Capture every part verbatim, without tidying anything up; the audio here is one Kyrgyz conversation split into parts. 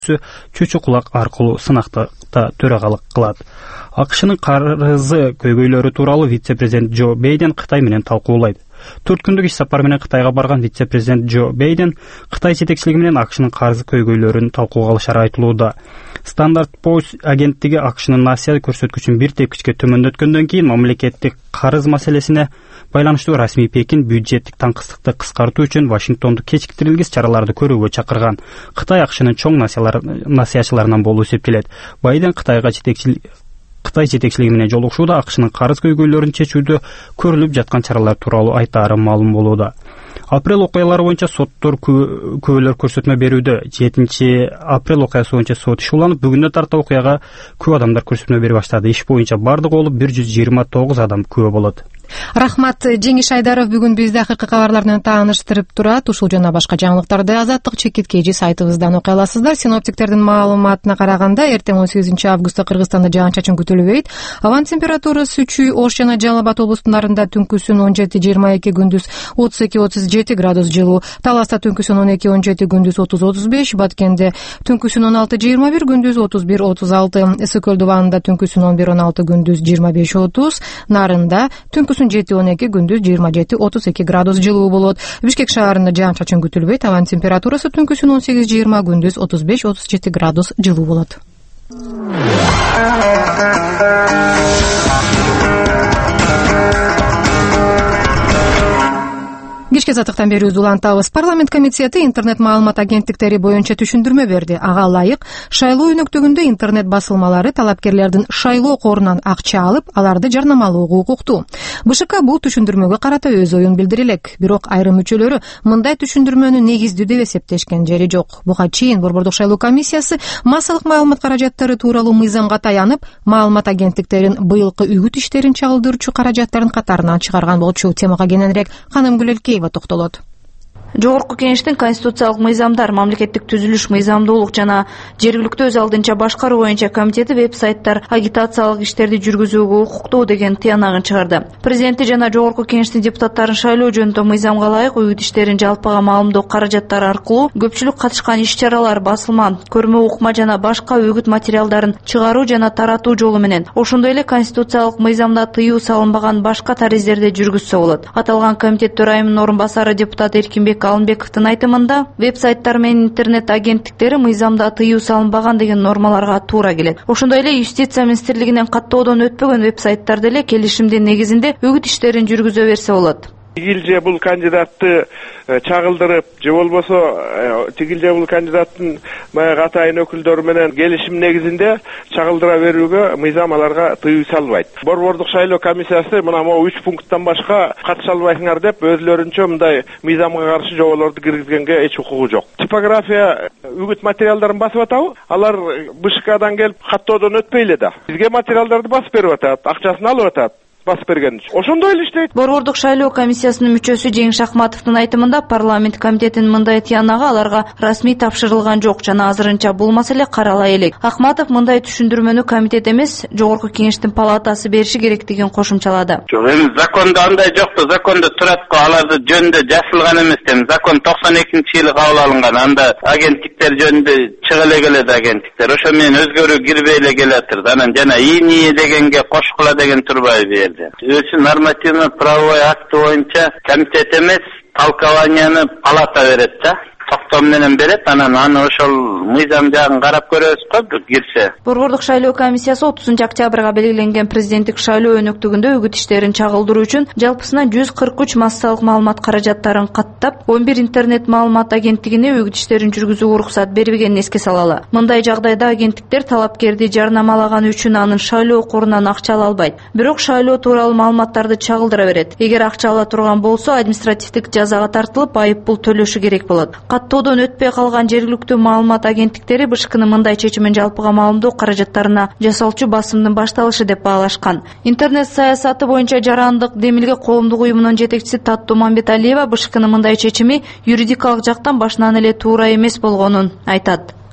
чөчү кулак аркылуу сынакта төрагалык кылат. АКШнын карызы көйгөйлөрү тууралуу вице-президент Джо Бейден Кытай менен талкуулайт. төрт күндүк иш сапар менен Кытайга барган вице-президент Джо Бейден Кытай жетекчилиги менен АКШнын карыз көйгөйлөрүн талкууга алышары айтылууда. Стандарт Poor's агенттиги АКШнын насыя көрсөткүчүн бир тепкичке төмөндөткөндөн кийин мамлекеттик карыз маселесине байланыштуу расмий Пекин бюджеттик таңкыстыкты кыскартуу үчүн Вашингтонду кечиктирилгис чараларды көрүүгө чакырган. Кытай АКШнын чоң насыячыларынан болуу эсептелет. Байден Кытайга жетекчилик Кытай жетекчилиги менен жолугушууда АКШнын карыз көйгөйлөрүн чечүүдө көрүлүп жаткан чаралар тууралуу айтаары маалым болууда. Апрель окуялары боюнча соттор күбөлөр көрсөтмө берүүдө. жетинчи апрель окуясы боюнча сот иши уланып, бүгүнө тарта окуяга күбө адамдар көрсөтмө бере баштады. Иш боюнча бардыгы болуп бир жүз жыйырма тогуз адам күбө болот. Рахмат, Жеңиш Айдаров бүгүн бизди акыркы кабарлар менен тааныштырып турат. Ушул жана башка жаңылыктарды Азаттык чекит кежи сайтыбыздан окуй аласыздар. Синоптиктердин маалыматына караганда, эртең он сегизинчи августта Кыргызстанда жаан-чачын күтүлбөйт. Абанын температурасы Чүй, Ош жана Жалал Абад облустарында түнкүсүн он жети жыйырма эки, күндүз отуз эки отуз жети градус жылуу. Таласта түнкүсүн он эки он жети, күндүз отуз отуз беш, Баткенде түнкүсүн он алты жыйырма бир, күндүз отуз бир отуз алты, Ысык Көлдүбаанында түнкүсүн он бир он алты, күндүз жыйырма беш отуз, Нарында түнкүсүн жети он эки, күндүз жыйырма жети отуз эки градус жылуу болот. Бишкек шаарында жаан-чачын күтүлбөйт. Абанын температурасы түнкүсүн он сегиз жыйырма, күндүз отуз беш отуз жети градус жылуу болот. Кечке сатыктан бери улантабыз. Парламент комитети интернет маалымат агенттиктери боюнча түшүндүрмө берди. Ага ылайык шайлоо өнөктүгүндө интернет басылмалары талапкерлердин шайлоо корунан акча алып, аларды жарнамалоого укуктуу. БШК бул түшүндүрмөгө карата өз оюн билдире элек. Бирок айрым мүчөлөрү мындай түшүндүрмөнү негиздүү деп эсептешкен жери жок. Буга чейин Борбордук шайлоо комиссиясы массалык маалымат каражаттары тууралуу мыйзамга таянып, маалымат агенттиктерин быйылкы үгүт иштерин чагылдыруучу каражаттарын катарынан чыгарган болчу. Темага кененирээк Канымгүл Элкеева токтолот. Жогорку Кеңештин конституциялык мыйзамдар, мамлекеттик түзүлүш, мыйзамдуулук жана жергиликтүү өз алдынча башкаруу боюнча комитети веб-сайттар агитациялык иштерди жүргүзүүгө укуктуу деген тыянагын чыгарды. Президенти жана Жогорку Кеңештин депутаттарын шайлоо жөнүндө мыйзамга ылайык үгүт иштерин жалпыга маалымдоо каражаттары аркылуу көпчүлүк катышкан иш-чаралар, басылма, көрмө укма жана башка үгүт материалдарын чыгаруу жана таратуу жолу менен, ошондой эле конституциялык мыйзамда тыюу салынбаган башка тариздерде жүргүзсө болот. Аталган комитет төрайымынын орун басары депутат Эркинбек Алымбековдун айтымында, веб-сайттар менен интернет агенттиктери мыйзамда тыюу салынбаган деген нормаларга туура келет. Ошондой эле юстиция министрлигинен каттоодон өтпөгөн веб-сайттар деле келишимдин негизинде үгүт иштерин жүргүзө берсе болот. Тигил же бул кандидатты чагылдырып, же болбосо тигил же бул кандидаттын баягы атайын өкүлдөрү менен келишим негизинде чагылдыра берүүгө мыйзам аларга тыюу салбайт. Борбордук шайлоо комиссиясы мына могу үч пункттан башка катыша албайсыңар деп өздөрүнчө мындай мыйзамга каршы жоболорду киргизгенге эч укугу жок. Типография үгүт материалдарын басып атабы? Алар БШКдан келип каттоодон өтпөй эле да. Бизге материалдарды басып берип атат, акчасын алып атат. Басып берген. Ошондой эле иштейт. Борбордук шайлоо комиссиясынын мүчөсү Жеңиш Ахматовдун айтымында, парламент комитетинин мындай тыянагы аларга расмий тапшырылган жок жана азырынча бул маселе каралай элек. Ахматов мындай түшүндүрмөнү комитет эмес, Жогорку Кеңештин палатасы бериши керектигин кошумчалады. Жок, эми закондо андай жокпу, закондо турат го, аларды жөнүндө жазылган эмес. Эми закон токсон экинчи жылы кабыл алынган. Анда агенттиктер жөнүндө чыга эле келет агенттиктер. Ошо менен өзгөрүү кирбей эле келатыр. Анан жана ИНИ дегенге кошкула деген турбайбы? Өзү нормативно правовой акт боюнча комитет эмес, толкованияны палата берет да. Токтом менен берет, анан аны ошол мыйзам жагын карап көрөбүз го кирсе. Борбордук шайлоо комиссиясы отузунчу октябрга белгиленген президенттик шайлоо өнөктүгүндө үгүт иштерин чагылдыруу үчүн жалпысынан жүз кырк үч массалык маалымат каражаттарын каттап, он бир интернет маалымат агенттигине үгүт иштерин жүргүзүүгө уруксат бербегенин эске салалы. Мындай жагдайда агенттиктер талапкерди жарнамалаганы үчүн анын шайлоо корунан акча ала албайт. Бирок шайлоо тууралуу маалыматтарды чагылдыра берет. Эгер акча ала турган болсо, административдик жазага тартылып, айып пул төлөшү керек болот. Каттоодон өтпөй калган жергиликтүү маалымат агенттиктери БШКнын мындай чечимин жалпыга маалымдоо каражаттарына жасалчу басымдын башталышы деп баалашкан. Интернет саясаты боюнча жарандык демилге коомдук уюмунун жетекчиси Таттуу Мамбеталиева БШКнын мындай чечими юридикалык жактан башынан эле туура эмес болгонун айтат.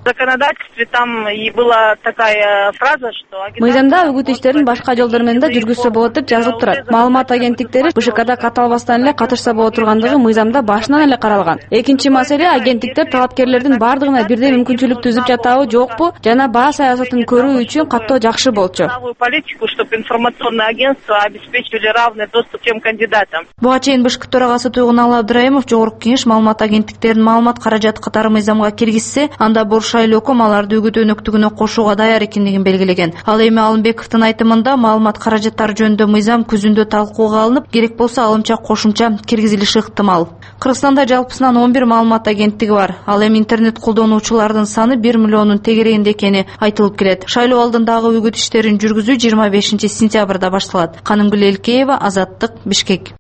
законодательстве там и была такая фраза, что мыйзамда үгүт иштерин башка жолдор менен да жүргүзсө болот деп жазылып турат. Маалымат агенттиктери БШКда катталбастан эле катышса боло тургандыгы мыйзамда башынан эле каралган. Экинчи маселе, агенттиктер талапкерлердин бардыгына бирдей мүмкүнчүлүк түзүп жатабы, жокпу, жана баа саясатын көрүү үчүн каттоо жакшы болчу. Политику, чтобы информационные агентства обеспечивали равный доступ всем кандидатам. Буга чейин БШК төрагасы Туйгуналы Абдыраимов Жогорку Кеңеш маалымат агенттиктеринин маалымат каражаты катары мыйзамга киргизсе, анда Бош шайлоо өкүм аларды үгүт өнөктүгүнө кошууга даяр экендигин белгилеген. Ал эми Алымбековдун айтымында маалымат каражаттары жөнүндө мыйзам күзүндө талкууга алынып, керек болсо алымча кошумча киргизилиши ыктымал. Кыргызстанда жалпысынан он бир маалымат агенттиги бар. Ал эми интернет колдонуучулардын саны бир миллиондун тегерегинде экени айтылып келет. Шайлоо алдындагы үгүт иштерин жүргүзүү жыйырма бешинчи сентябрда башталат. Канымгүл Элкеева, Азаттык, Бишкек.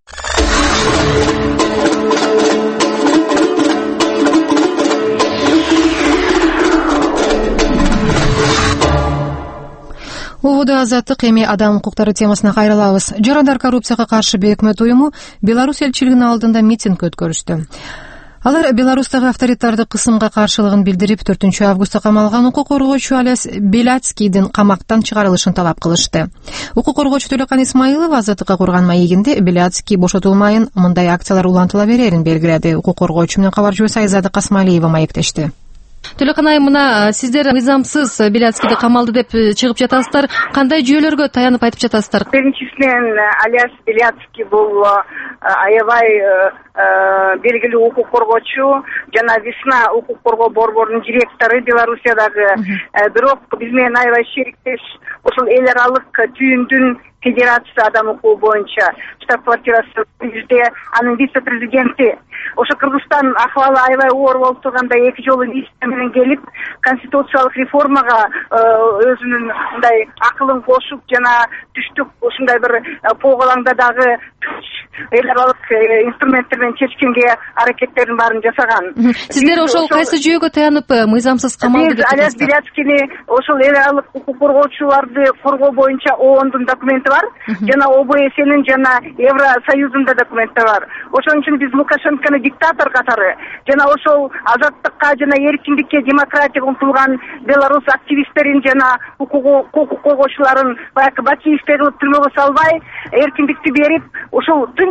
Убуда Азаттык, эми адам укуктары темасына кайрылабыз. Жарандар коррупцияга каршы өкмөт уюму Беларусь элчилигинин алдында митинг өткөрүштү. Алар Беларустагы авторитарды кысымга каршылыгын билдирип, төртүнчү августта камалган укук коргоочу Олег Беляцкийдин камактан чыгарылышын талап кылышты. Укук коргоочу Төлөкан Исмаилов Азаттыкка курган маегинде Беляцкий бошотулмайын, мындай акциялар улантыла берерин белгиледи. Укук коргоочу менен кабарчыбыз Айзада Касмалиева маектешти. Төлөкан айым, мына сиздер мыйзамсыз Беляцкийди камалды деп чыгып жатасыздар. Кандай жүйөлөргө таянып айтып жатасыздар? Биринчисинен Олег Беляцкий бул аябай белгилүү укук коргоочу, жана Весна укук коргоо борборунун директору Белоруссиядагы. Бирок биз менен аябай шериктеш, ошол эл аралык түйүндүн федерация адам укугу боюнча штаб-квартирасы бизде, анын вице-президенти. Ошо Кыргызстан акыбалы аябай оор болуп турганда эки жолу миссия менен келип, конституциялык реформага өзүнүн мындай акылын кошуп, жана түштүк ушундай бир поголаңда дагы эл аралык инструменттер менен чечкенге аракеттерин баарын жасаган. Сиздер ошол кайсы жүйөгө таянып мыйзамсыз камалды деп жатасыздар? Олег Беляцкийни ошол эл аралык укук коргоочуларды коргоо боюнча ООНдун документи бар, жана ОБСнин жана Евросоюздун документи бар. Ошон үчүн биз Лукашенкону диктатор катары, жана ошол азаттыкка жана эркиндикке, демократияга умтулган Беларусь активисттерин жана укук коргоочуларын баягы бачиевдей кылып түрмөгө салбай, эркиндикти берип, ошол тынч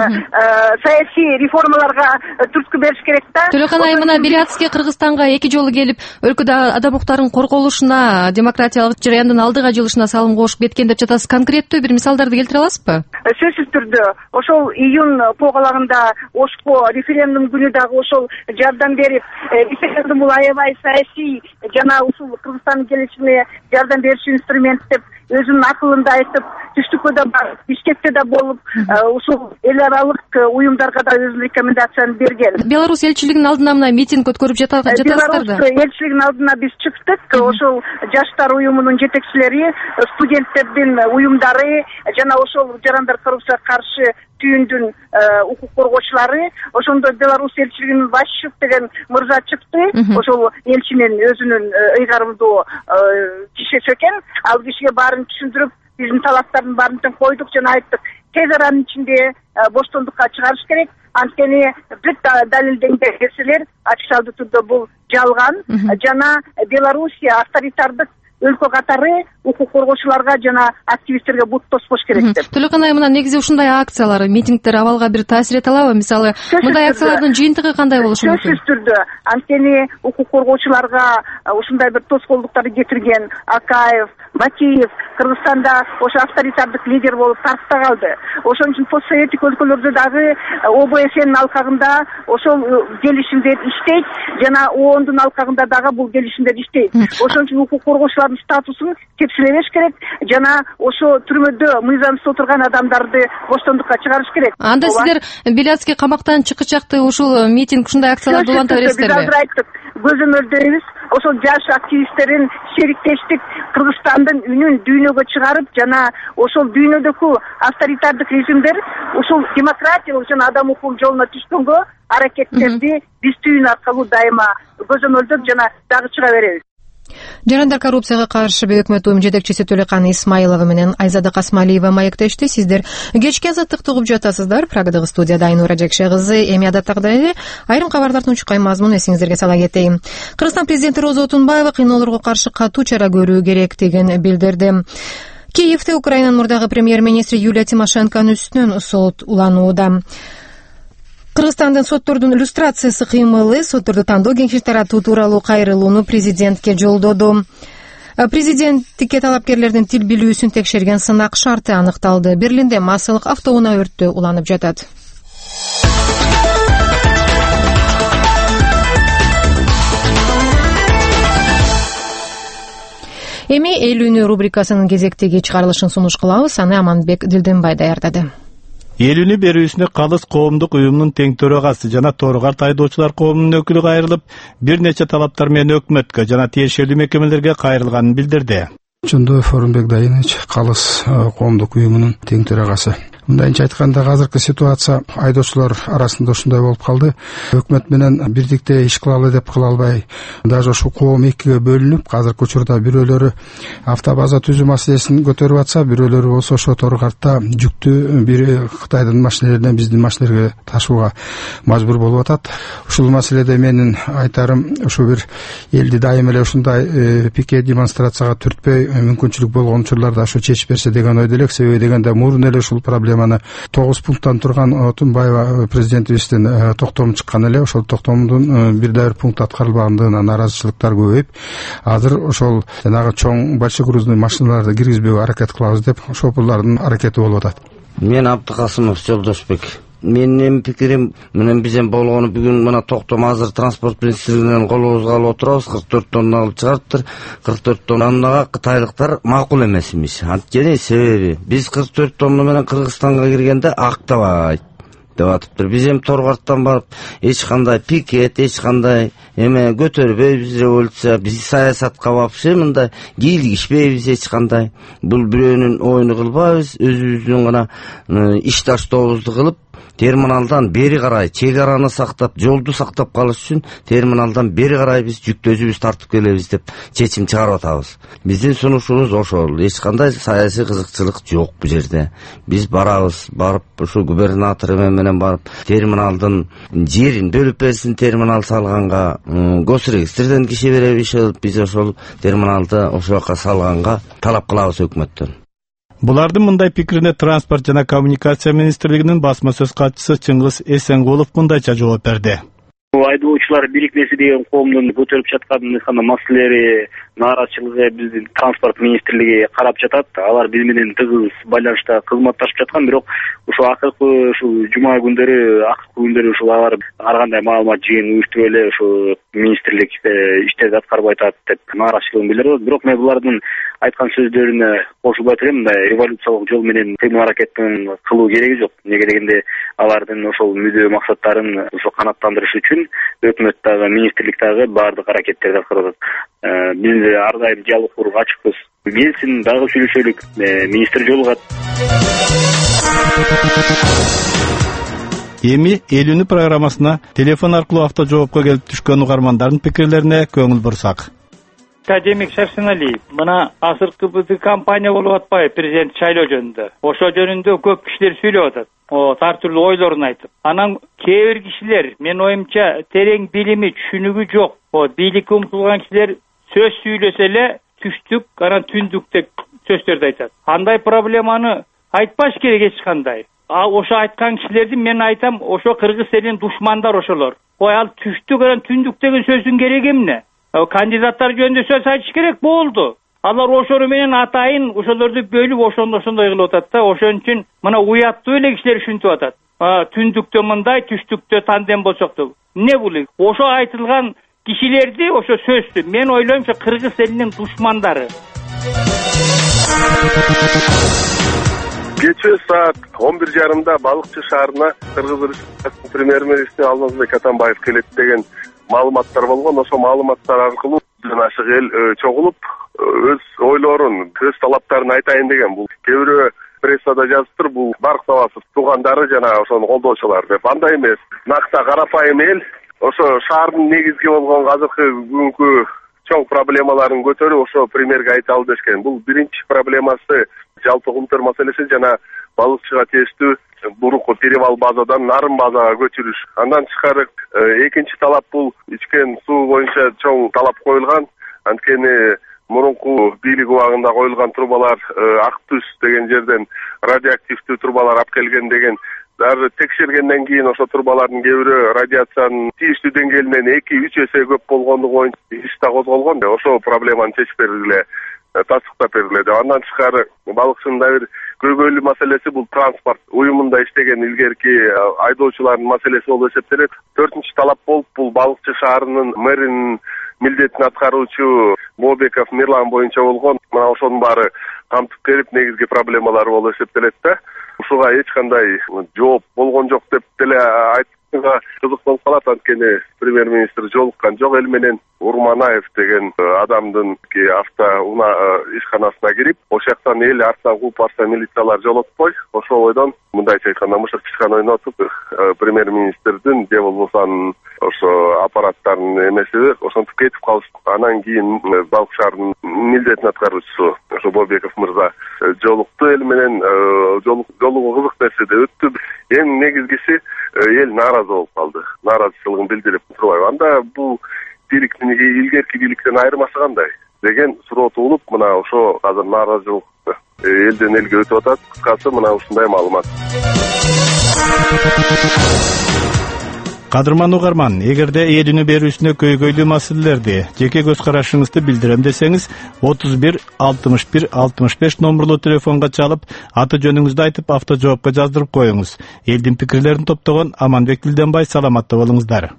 саясий реформаларга түрткү бериш керек да. Төлөкан айым, мына Беляцкий Кыргызстанга эки жолу келип, өлкөдө адам укуктарынын корголушуна, демократиялык жарандын алдыга жылышына салым кошуп кеткен деп жатасыз. Конкреттүү бир мисалдарды келтире аласызбы? Сөзсүз түрдө ошол июнь поголагында Ошко референдум күнү дагы ошол жардам берип, референдум бул аябай саясий жана ушул Кыргызстандын келечегине жардам берүүчү инструмент деп өзүнүн акылында айтып, түштүккө да бар, Бишкекте да болуп, ушул эл аралык уюмдарга да өзүнүн рекомендациясын берген. Беларусь элчилигинин алдына мына митинг өткөрүп жатасыздар да? Беларусь элчилигинин алдына биз чыктык. Ошол жаштар уюмунун жетекчилери, студенттердин уюмдары жана ошол жарандар коррупцияга каршы түйүндүн укук коргоочулары, ошондо Беларусь элчилигинин Башев деген мырза чыкты. Ошол элчинин өзүнүн ыйгарымдуу кишиси экен. Ал кишиге баарын түшүндүрүп, биздин талаптардын баарын койдук жана айттык. Тез аранын ичинде боштондукка чыгарыш керек. Анткени бүт далилденген нерселер ачык түрдө бул жалган жана Белоруссия авторитардык өлкө катары укук коргоочуларга жана активисттерге бут тоспош керек деп. Төлөкан айым, мына негизи ушундай акциялар, митингдер абалга бир таасир эте алабы? Мисалы, мындай акциялардын жыйынтыгы кандай болушу мүмкүн? Сөзсүз түрдө. Анткени укук коргоочуларга ушундай бир тоскоолдуктарды кетирген Акаев, Бакиев Кыргызстанда ошо авторитардык лидер болуп тарыхта калды. Ошон үчүн постсоветтик өлкөлөрдө дагы ОБСнин алкагында ошол келишимдер иштейт, жана ООНдун алкагында дагы бул келишимдер иштейт. Ошон үчүн укук коргоочулардын статусун тепшилебеш керек, жана ошо түрмөдө мыйзамсыз отурган адамдарды боштондукка чыгарыш керек. Анда сиздер Беляцкий камактан чыкычакты ушул митинг, ушундай акцияларды уланта бересиздерби? Биз азыр айттык, көзөмөлдөйбүз. Ошол жаш активисттерин шериктештик Кыргызстандын үнүн дүйнөгө чыгарып, жана ошол дүйнөдөгү авторитардык режимдер ушул демократиялык жана адам укугу жолуна түшкөнгө аракеттерди биз түйүн аркылуу дайыма көзөмөлдөп жана дагы чыга беребиз. Жарандар коррупцияга каршы өкмөт уюм жетекчиси Төлөкан Исмаилова менен Айзада Касмалиева маектешти. Сиздер кечки азаттыкты угуп жатасыздар. Прагадагы студияда Айнура Жекше кызы. Эми адаттагыдай эле айрым кабарлардын учкай мазмунун эсиңиздерге сала кетейин. Кыргызстан президенти Роза Отунбаева кыйноолорго каршы катуу чара көрүү керектигин билдирди. Киевде Украинанын мурдагы премьер-министри Юлия Тимошенконун үстүнөн сот уланууда. Кыргызстандын соттордун иллюстрациясы кыймылы сотторду тандоо кеңешин таратуу тууралуу кайрылууну президентке жолдоду. Президенттикке талапкерлердин тил билүүсүн текшерген сынак шарты аныкталды. Берлинде массалык автоунаа өртү уланып жатат. Эми эл үнү рубрикасынын кезектеги чыгарылышын сунуш кылабыз. Аны Аманбек Дилденбай даярдады. Эл үнү берүүсүнө Калыс коомдук уюмунун тең төрагасы жана Торгарт айдоочулар коомунун өкүлү кайрылып, бир нече талаптар менен өкмөткө жана тиешелүү мекемелерге кайрылганын билдирди. Жондоев Орунбек Дайынович, Калыс коомдук уюмунун тең төрагасы. Мындайча айтканда, азыркы ситуация айдоочулар арасында ушундай болуп калды. Өкмөт менен бирдикте иш кылалы деп кыла албай, даже ушу коом экиге бөлүнүп, азыркы учурда бирөөлөрү автобаза түзүү маселесин көтөрүп атса, бирөөлөрү болсо ошо Торгартта жүктү бир Кытайдын машинелеринен биздин машинелерге ташууга мажбур болуп атат. Ушул маселеде менин айтарым, ушу бир элди дайым эле ушундай пике демонстрацияга түртпөй, мүмкүнчүлүк болгон учурларда ушу чечип берсе деген ойдо элек. Себеби дегенде мурун эле ушул проблеманы тогуз пункттан турган Отунбаева президентибиздин токтому чыккан эле. Ошол токтомдун бир да бир пункт аткарылбагандыгына нааразычылыктар көбөйүп, азыр ошол жанагы чоң большегрузный машиналарды киргизбөөгө аракет кылабыз деп ошолордун аракети болуп атат. Мен Абдыкасымов Жолдошбек. Менин пикирим менен бизен болгону бүгүн мына токтом азыр транспорт министрлигинен колубузга алып отурабыз. кырк төрт тонна алып чыгарыптыр. кырк төрт тоннага кытайлыктар макул эмес имиш. Анткени себеби биз кырк төрт тонна менен Кыргызстанга киргенде актабайт деп атыптыр. Биз эми Торгарттан барып эч кандай пикет, эч кандай эме көтөрбөйбүз революция. Биз саясатка вообще мындай кийлигишпейбиз эч кандай. Бул бирөөнүн оюну кылбайбыз, өзүбүздүн гана ишташтобузду кылып, терминалдан бери карай чек араны сактап, жолду сактап калыш үчүн терминалдан бери карай биз жүктү өзүбүз тартып келебиз деп чечим чыгарып атабыз. Биздин сунушубуз ошол. Эч кандай саясий кызыкчылык жок бу жерде. Биз барабыз, барып ушу губернатор менен барып терминалдын жерин бөлүп берсин, терминал салганга госрегистрден киши беребиз. Биз ошол терминалды ошол жака салганга талап кылабыз өкмөттөн. Булардын мындай пикирине транспорт жана коммуникация министрлигинин басма сөз катчысы Чыңгыз Эсенгулов мындайча жооп берди. Айдоочулар бирикмеси деген коомдун көтөрүп жаткан маселелери, нааразычылыгы биздин транспорт министрлиги карап жатат. Алар биз менен тыгыз байланышта кызматташып жаткан, бирок ушу акыркы ушу жума күндөрү, акыркы күндөрү ушул алар ар кандай маалымат жыйын уюштуруп эле ушу министрлик иштерди аткарбай атат деп нааразычылыгын билдирет. Бирок мен булардын айткан сөздөрүнө кошулбай турам. Мындай революциялык жол менен кыймыл аракеттин кылуу кереги жок. Неге дегенде алардын ошол мүдө максаттарын ошо канааттандырыш үчүн өкмөт дагы, министрлик дагы баардык аракеттерди аткарып атат. Биз ар дайым диалог курууга ачыкпыз. Келсин, дагы сүйлөшөлүк. Министр жолугат. Эми эл үнү программасына телефон аркылуу авто жоопко келип түшкөн угармандардын пикирлерине көңүл бурсак. Академик Шарсеналиев, мына азыркы бул компания болуп атпайбы президент шайлоо жөнүндө. Ошо жөнүндө көп кишилер сүйлөп атат. О, ар түрлүү ойлорун айтып. Анан кээ бир кишилер, мен оюмча, терең билими, түшүнүгү жок. О, бийликке умтулган кишилер сөз сүйлөсө эле түштүк, анан түндүк деп сөздөрдү айтат. Андай проблеманы айтпаш керек эч кандай. А ошо айткан кишилерди мен айтам, ошо кыргыз элинин душмандар ошолор. Ой, ал түштүк анан түндүк деген сөздүн кереги эмне? Кандидаттар жөнүндө сөз айтыш керек болду. Алар ошону менен атайын ошолорду бөлүп ошондо ошондой кылып атат да. Ошон үчүн мына уяттуу эле кишилер ушинтип атат. Түндүктө мындай, түштүктө тандем болсокту. Эмне бул? Ошо айтылган кишилерди, ошо сөздү мен ойлоймчу кыргыз элинин душмандары. Кечээ саат он бир жарымда Балыкчы шаарына Кыргыз Республикасынын премьер-министри Алмазбек Атамбаев келет деген маалыматтар болгон. Ошо маалыматтар аркылуу ашык эл чогулуп өз ойлорун, өз талаптарын айтайын деген. Бул кээ бирөө прессада жазыптыр, бул Барк Сабасов туугандары жана ошону колдоочулар деп. Андай эмес. Накта карапайым эл ошо шаардын негизги болгон азыркы бүгүнкү чоң проблемаларын көтөрүп ошо премьерге айталы дешкен. Бул биринчи проблемасы жалпы кумтөр маселеси жана балыкчыга тиештүү бурукку перевал базадан нарым базага көчүрүш. Андан тышкары экинчи талап бул ичкен суу боюнча чоң талап коюлган. Анткени мурунку бийлик убагында коюлган трубалар Ак Түз деген жерден радиоактивдүү трубалар алып келген деген. Даже текшергенден кийин ошо трубалардын кээ бирөө радиациянын тийиштүү деңгээлинен эки үч эсе көп болгондугу боюнча иш да козголгон. Ошо проблеманы чечип бергиле, тастыктап бергиле деп. Андан тышкары балыкчынын да бир көйгөйлүү маселеси бул транспорт уюмунда иштеген илгерки айдоочулардын маселеси болуп эсептелет. Төртүнчү талап болуп бул Балыкчы шаарынын мэринин милдетин аткаруучу Бобеков Мирлан боюнча болгон. Мына ошонун баары камтып берип негизги проблемалар болуп эсептелет да. Ушуга эч кандай жооп болгон жок деп деле айтууга кызык болуп калат. Анткени премьер-министр жолуккан жок эл менен. Урманаев деген адамдын автоунаа ишканасына кирип, ошол жактан эл артынан кууп барса милициялар жолотпой, ошол ойдон мындайча айтканда мышык чычкан ойнотуп премьер-министрдин же болбосо ошо аппараттардын эмеси ошентип кетип калышты. Анан кийин Балык шаарынын милдетин аткаруучусу ошо Бобеков мырза жолукту эл менен. Жолугуу кызык нерседе өттү. Эң негизгиси эл нааразы болуп калды. Нааразычылыгын билдирип турбайбы. Анда бул бийликтин илгерки бийликтен айырмасы кандай деген суроо туулуп, мына ошо азыр нааразычылык элден элге өтүп атат. Кыскасы мына ушундай маалымат. Кадырман угарман, эгерде ээлүүнү берүүсүнө көйгөйлүү маселелерди, жеке көз карашыңызды билдирем десеңиз, отуз бир алтымыш бир алтымыш беш номерлуу телефонго чалып, аты жөнүңүздү айтып, автожоопко жаздырып коюңуз. Элдин пикирлерин топтогон Аманбек Дилденбай, саламатта болуңуздар.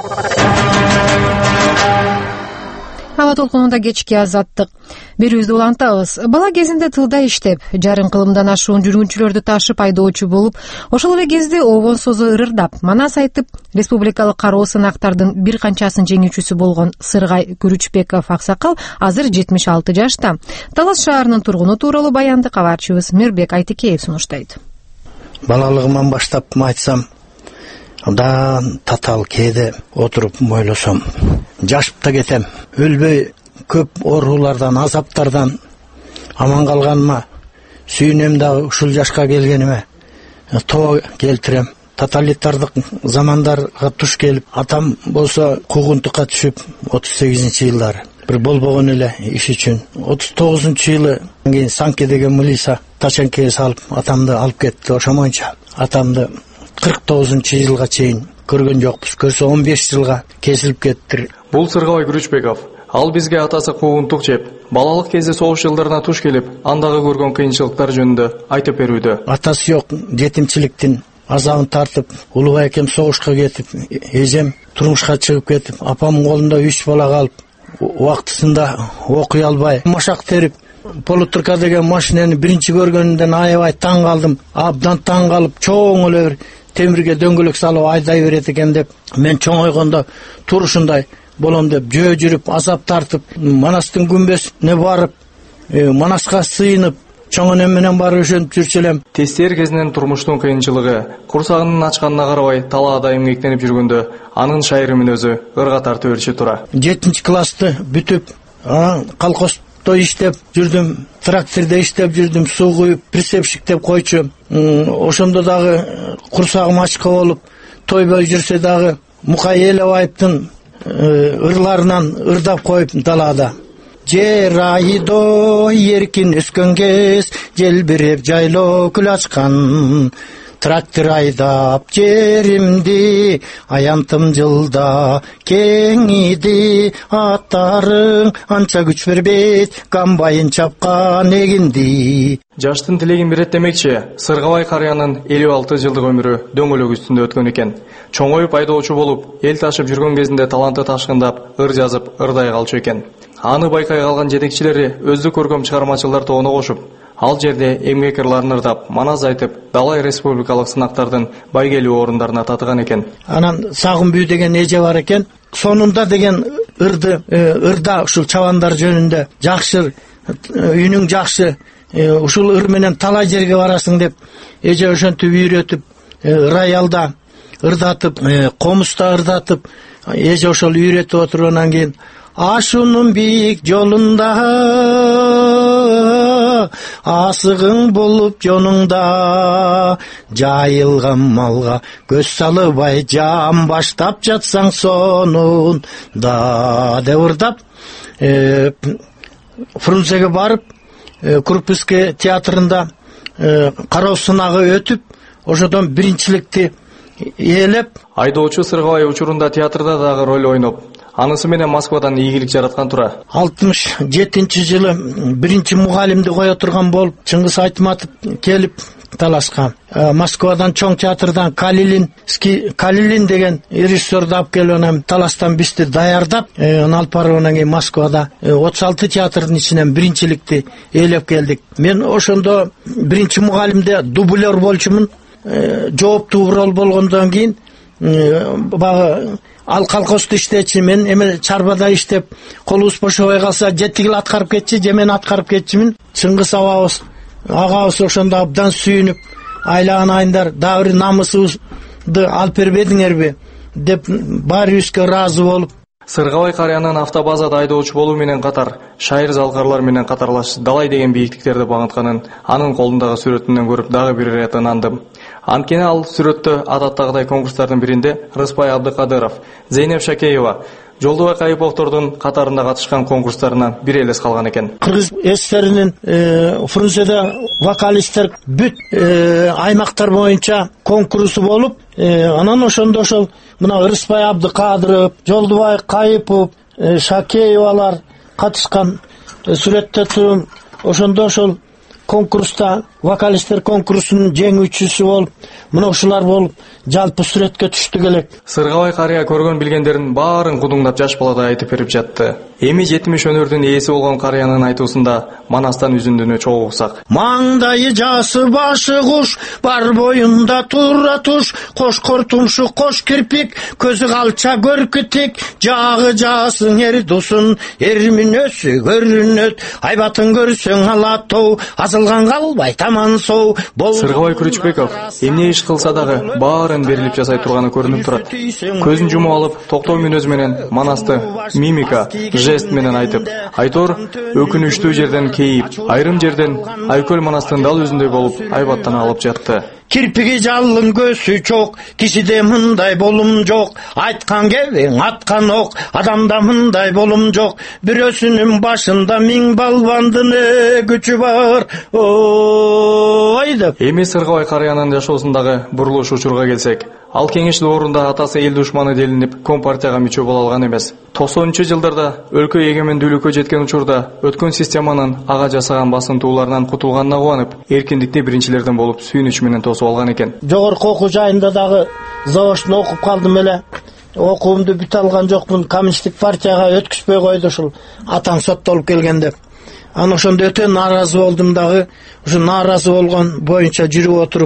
Аба толкунунда кечки азаттык берүүбүздү улантабыз. Бала кезинде тылда иштеп, жарым кылымдан ашуун жүргүнчүлөрдү ташып айдоочу болуп, ошол эле кезде обон созо ырырдап, манас айтып, республикалык кароо сынактардын бир канчасын жеңүүчүсү болгон Сыргай Күрүчбеков аксакал азыр жетимиш алты жашта. Талас шаарынын тургуну тууралуу баянды кабарчыбыз Мирбек Айтикеев сунуштайт. Балалыгыман баштап айтсам, да татал кээде отуруп мойлосом, жашып да кетем. Өлбөй көп оорулардан, азаптардан аман калганыма сүйүнөм дагы ушул жашка келгениме тоо келтирем. Тоталитардык замандарга туш келип, атам болсо куугунтукка түшүп отуз сегизинчи жылдары бир болбогон эле иш үчүн отуз тогузунчу жылы кийин Санке деген милиция Ташкентке салып атамды алып кетти. Ошо боюнча атамды кырк тогузунчу жылга чейин көргөн жокпуз. Көрсө он беш жылга кесилип кетти. Бул Сыргай Күрүчбеков. Ал бизге атасы куугунтук жеп, балалык кезде согуш жылдарына туш келип, андагы көргөн кыйынчылыктар жөнүндө айтып берүүдө. Атасы жок, жетимчиликтин азабын тартып, улубай экем согушка кетип, эжем турмушка чыгып кетип, апамдын колунда үч бала калып, убактысында окуй албай, машак терип, Полутурка деген машинени биринчи көргөнүмдөн аябай таң калдым. Абдан таң калып, чоң эле бир темирге дөңгөлөк салып айдай берет экен деп, мен чоңойгондо турушундай болом деп жөө жүрүп, азап тартып, Манастын күмбөсүнө барып, Манаска сыйынып, чоң энем менен барып ошентип жүрчү элем. Тестер кезинен турмуштун кыйынчылыгы, курсагынын ачканына карабай талаада эмгектенип жүргөндө, анын шайрымын өзү ырга тартып берчү тура. жетинчи классты бүтүп, колхоз то иштеп жүрдүм, тракторде иштеп жүрдүм, суу куюп, прицепщик деп койчу. Ошондо дагы курсагым ачка болуп, тойбой жүрсө дагы Мукай Элебаевдин ырларынан ырдап коюп далада. Жер айдо эркин өскөн кез, желбиреп жайлоо күл ачкан. Трактор айдап жеримди, аянтым жылда кеңиди, аттарың анча күч бербейт, комбайн чапкан эгинди. Жаштын тилегин берет демекчи, Сыргабай карыянын элүү алты жылдык өмүрү дөңгөлөк үстүндө өткөн экен. Чоңоюп айдоочу болуп, эл ташып жүргөн кезинде таланты ташкындап, ыр жазып, ырдай калчу экен. Аны байкай калган жетекчилери өздү көркөм чыгармачылар тобуна кошуп, ал жерде эмгек ырларын ырдап, манас айтып, далай республикалык сынактардын байгелүү орундарына татыган экен. Анан Сагын бүү деген эже бар экен. Сонунда деген ырды, ырда ушул чабандар жөнүндө жакшы, үнүң жакшы, ушул ыр менен талай жерге барасың деп эже ошентип үйрөтүп, райалда ырдатып, комуста ырдатып, эже ошол үйрөтүп отургандан кийин ашуунун бийик жолунда, асыгың болуп жонуңда, жайылган малга көз салыбай жан баштап жатсаң сонунда деп ырдап Фрунзеге барып, Крупский театрында кароо сынагы өтүп, ошодон биринчиликти ээлеп, айдоочу Сыргабай учурунда театрда дагы роль ойноп, анысы менен Москвадан ийгилик жараткан тура. алтымыш жетинчи жылы биринчи мугалимди кое турган болуп, Чыңгыз Айтматов келип талашкан. Москвадан чоң театрдан Калилинский Калилин деген режиссерди алып келип, анан талаштан бизди даярдап, анан алып барып анан кийин Москвада отуз алты театрдын ичинен биринчиликти ээлеп келдик. Мен ошондо биринчи мугалимде дублер болчумун. Жооптуу рол болгондон кийин багы ал колхозду иштечи, мен эме чарбада иштеп, колубуз бошобой калса жетигил аткарып кетчи, же мен аткарып кетчимин. Чыңгыз абабыз, агабыз ошондо абдан сүйүнүп, айланан айындар, дагы бир намысыбызды алып бербедиңерби деп баарыбызга ыраазы болуп. Сыргабай карыянын автобазада айдоочу болуу менен катар, шайыр залкарлар менен катарлаш далай деген бийиктиктерди багынтканын анын колундагы сүрөтүнөн көрүп дагы бир ирет ынандым. Анткени ал сүрөттө адаттагыдай конкурстардын биринде Рыспай Абдыкадыров, Зейнеп Шакеева, Жолдубай Кайыповдордун катарында катышкан конкурстарына бир элес калган экен. Кыргыз эстеринин Фрунзеде вокалисттер бүт аймактар боюнча конкурсу болуп, анан ошондо ошол мына Рыспай Абдыкадыров, Жолдубай Кайыпов, Шакеевалар катышкан сүрөттө турум. Ошондо ошол конкурста вокалисттер конкурсунун жеңүүчүсү болуп, мына ушулар болуп жалпы сүрөткө түштүк элек. Сыргабай карыя көргөн билгендерин баарын кудуңдап жаш баладай айтып берип жатты. Эми жетимиш өнөрдүн ээси болгон карыянын айтуусунда Манастан үзүндүнү чогуу уксак. Маңдайы жасы башы куш, бар боюнда тура туш, кош кортумшу кош кирпик, көзү калча көркүтик, жагы жасың эр дусун, эр мүнөсү көрүнөт, айбатын көрсөң алатоо, азылган калбай таман соо. Сыргабай Күрүчбеков эмне иш кылса дагы баарын берилип жасай турганы көрүнүп турат. Көзүн жумуп алып, токтоо мүнөз менен Манасты мимика, жест менен айтып, айтор өкүнүчтүү жерден кейип, айрым жерден Айкөл Манастын дал өзүндөй болуп айбаттана алып жатты. Кирпиги жалын көсү чок, кишиде мындай болум жок, айткан кебең аткан ок, адамда мындай болум жок, бирөөсүнүн башында миң балбандын күчү бар. Ой деп. Эми Сыргабай карыянын жашоосундагы бурулуш учурга келсек, ал кеңеш доорунда атасы эл душманы делинип, Компартияга мүчө боло алган эмес. токсонунчу жылдарда өлкө эгемендүүлүккө жеткен учурда өткөн системанын ага жасаган басынтууларынан кутулганына кубанып, эркиндикти биринчилерден болуп сүйүнүч менен тосуп алган экен. Жогорку окуу жайында дагы заочно окуп калдым эле. Окуумду бүтө алган жокмун, Коммунисттик партияга өткүзбөй койду ушул атаң соттолуп келгенде. Анан ошондо өтө нааразы болдум дагы. Ушу нааразы болгон боюнча жүрүп отуруп,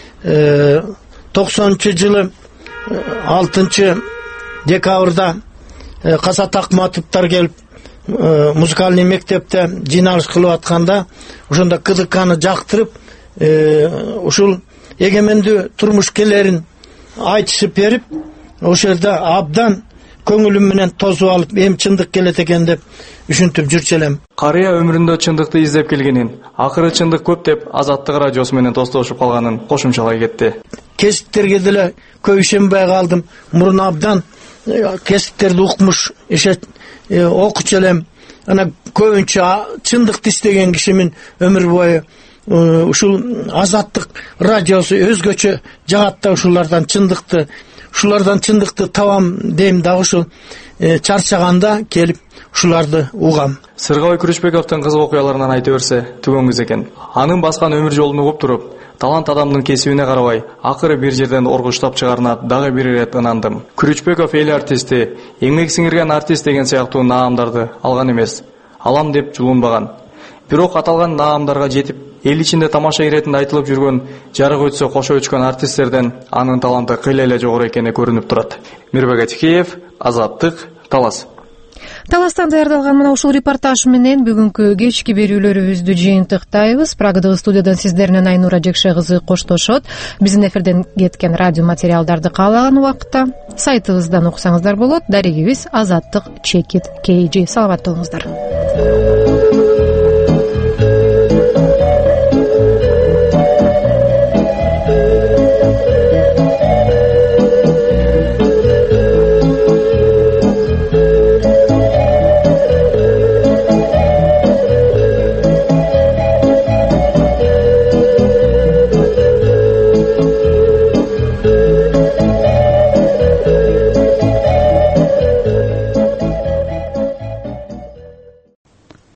токсонунчу жылы алтынчы декабрда Казат Акматовдор келип музыкальный мектепте жыйналыш кылып атканда, ошондо КДКны жактырып, ушул эгемендүү турмушкелерин айтышып берип, ошол жерде абдан көңүлүм менен тосуп алып, эми чындык келет экен деп үшүнтүп жүрчү элем. Карыя өмүрүндө чындыкты издеп келгенин, акыры чындык көп деп Азаттык радиосу менен достошуп калганын кошумчалай кетти. Кесиптерге деле көп ишенбей калдым. Мурун абдан кесиптерди укмуш, окучу элем. Ана көбүнчө чындыкты издеген кишимин өмүр бою. Ушул Азаттык радиосу өзгөчө жагат да ушулардан чындыкты, ушулардан чындыкты табам дейм дагы ушул чарчаганда келип ушуларды угам. Сыргабай Күрүчбековдун кызык окуяларынан айта берсе түгөнгүз экен. Анын баскан өмүр жолун угуп туруп, талант адамдын кесибине карабай, акыры бир жерден оргуштап чыгарына дагы бир ирет ынандым. Күрүчбеков эл артисти, эмгек сиңирген артист деген сыяктуу наамдарды алган эмес. Алам деп жулунбаган. Бирок аталган наамдарга жетип, эл ичинде тамаша иретинде айтылып жүргөн, жарык өтсө кошо өчкөн артисттерден анын таланты кыйла эле жогору экени көрүнүп турат. Мирбек Атикеев, Азаттык, Талас. таластан даярдалган мына ушул репортаж менен бүгүнкү кечки берүүлөрүбүздү жыйынтыктайбыз. Прагадагы студиядан сиздерден Айнура Жекше кызы коштошот. Биздин эфирден кеткен радио материалдарды каалаган убакытта сайтыбыздан окусаңыздар болот. Дарегибиз азаттык чекит kg. Саламатта болуңуздар.